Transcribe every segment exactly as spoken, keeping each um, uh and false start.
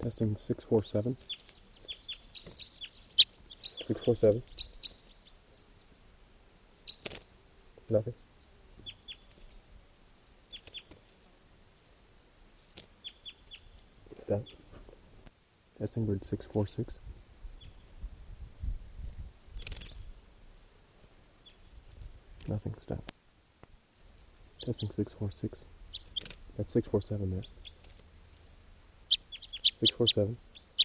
Testing six four seven. six four seven. Nothing. Stop. Testing bird six four six. Nothing. Stop. Testing six four six. That's six four seven there. six four seven.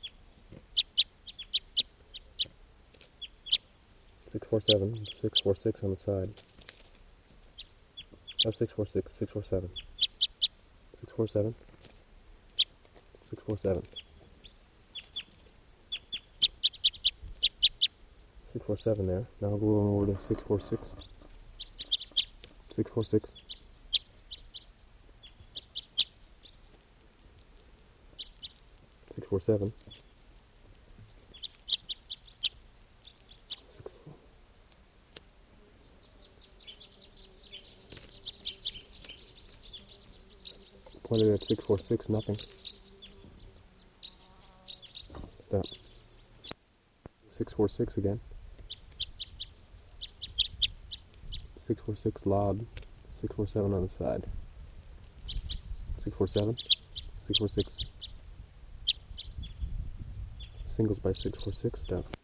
six four seven. six four six on the side. That's six four six. six four seven. six four seven. six four seven. six four seven there. Now we'll go over to six four six. six four six. six four seven. Pointed at six four six, nothing. Stop. six four six again. six four six lob. six four seven on the side. six four seven. six four six. Singles by six four six, stop.